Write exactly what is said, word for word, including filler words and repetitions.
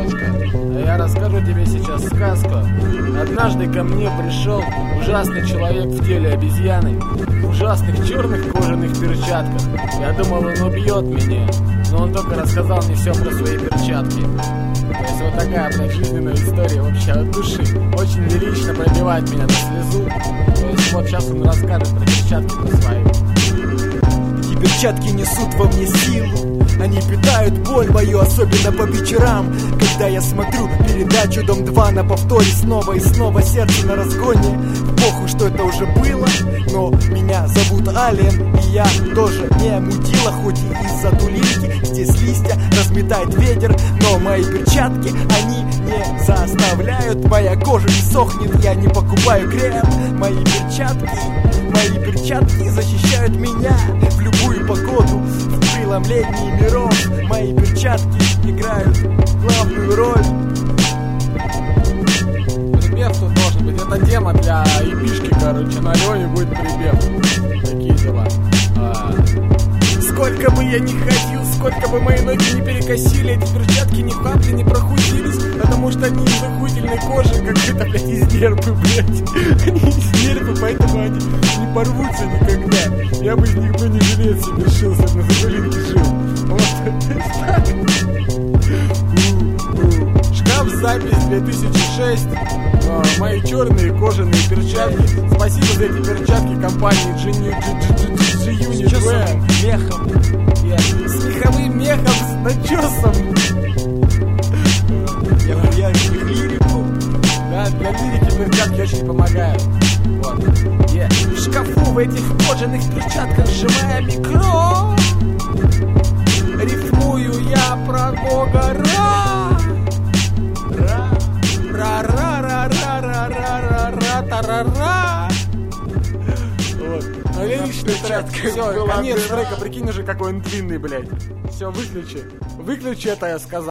дочка, а я расскажу тебе сейчас сказку. Однажды ко мне пришел ужасный человек в теле обезьяны, в ужасных черных кожаных перчатках. Я думал, он убьет меня, но он только рассказал мне все про свои перчатки. То есть вот такая, блядь, жизненная история вообще от души. Очень лирично, пробивает меня на слезу. То есть вот сейчас он расскажет про перчатки про свои. Эти перчатки несут во мне силу, они питают боль мою, особенно по вечерам, когда я смотрю передачу «Дом два» на повторе снова и снова, сердце на разгоне. Похуй, что это уже было, но меня зовут Ален, и я тоже не мудила, хоть и из-за дулинки здесь листья разметает ветер, но мои перчатки, они не заставляют, моя кожа не сохнет, я не покупаю крем. Мои перчатки, мои перчатки защищают меня в любую погоду, в преломлении миров. Мои перчатки играют главную роль. Припев тут должен быть. Это тема для епишки, короче. На Леоне будет припев. Такие дела. А... Сколько бы я ни ходил, сколько бы мои ноги не перекосили, эти перчатки ни капли не прохудились, потому что они из охуительной кожи, как это, блядь, из нерпы, блядь. Они из нерпы, поэтому они не порвутся никогда. Я бы из них бы не жалел себе шился, на заболинке жил. Вот так. Шкаф, запись две тысячи шесть. Мои черные кожаные перчатки. Спасибо за эти перчатки компании G-Unit. С чесом, мехом. Yeah. С меховым мехом, с начесом. Я влияю их лирику. Да, для лирики перчатки очень помогают. Вот. Yeah. В шкафу в этих кожаных перчатках сжимая микро, рифмую я про Бога. Ра! Ра! Ра-ра-ра-ра-ра-ра-ра-ра-ра-ра. Вот. А лиричный трек. Все, конец трека. Прикинь уже, какой он длинный, блядь. Все, выключи. Выключи это, я сказал.